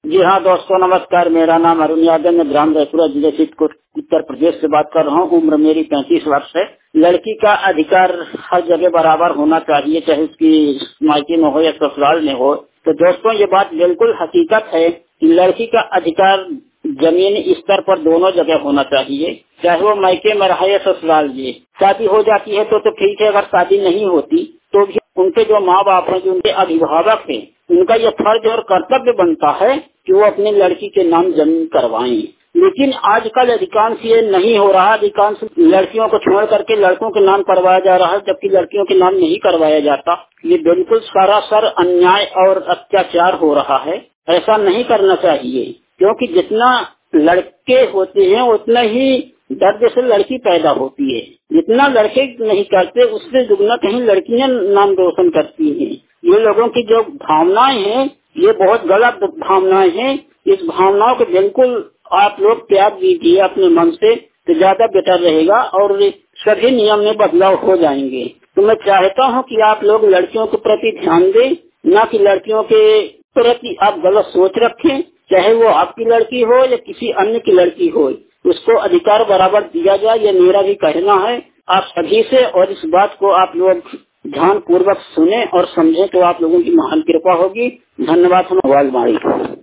जी हाँ दोस्तों, नमस्कार। मेरा नाम अरुण यादव, मैं ग्राम रायपुरा जिले से उत्तर प्रदेश से बात कर रहा हूँ। उम्र मेरी 35 वर्ष है। लड़की का अधिकार हर जगह बराबर होना चाहिए, चाहे उसकी मायके में हो या ससुराल में हो। तो दोस्तों, ये बात बिल्कुल हकीकत है कि लड़की का अधिकार जमीनी स्तर पर दोनों जगह होना चाहिए, चाहे वो मायके में रहे या ससुराल में। शादी हो जाती है तो ठीक है, अगर शादी नहीं होती तो भी उनके जो माँ बाप हैं, जो उनके अभिभावक हैं, उनका ये फर्ज और कर्तव्य बनता है कि वो अपनी लड़की के नाम जमीन करवाएं। लेकिन आजकल अधिकांश ये नहीं हो रहा। अधिकांश लड़कियों को छोड़ करके लड़कों के नाम करवाया जा रहा है, जबकि लड़कियों के नाम नहीं करवाया जाता। ये बिल्कुल सरासर अन्याय और अत्याचार हो रहा है। ऐसा नहीं करना चाहिए, क्योंकि जितना लड़के होते हैं उतना ही दर्द से लड़की पैदा होती है। जितना लड़के नहीं करते उससे दुगना कहीं लड़कियां नाम रोशन करती हैं। ये लोगों की जो भावनाएं हैं, ये बहुत गलत भावनाएं हैं। इस भावनाओं को बिल्कुल आप लोग त्याग दीजिए अपने मन से, तो ज्यादा बेटर रहेगा और सभी नियम में बदलाव हो जाएंगे। तो मैं चाहता हूं कि आप लोग लड़कियों के प्रति ध्यान दें, न कि लड़कियों के प्रति आप गलत सोच रखें। चाहे वो आपकी लड़की हो या किसी अन्य की लड़की हो, उसको अधिकार बराबर दिया जाए, ये मेरा भी कहना है आप सभी से। और इस बात को आप लोग ध्यान पूर्वक सुने और समझें तो आप लोगों की महान कृपा होगी। धन्यवाद। हम आवाज मारी।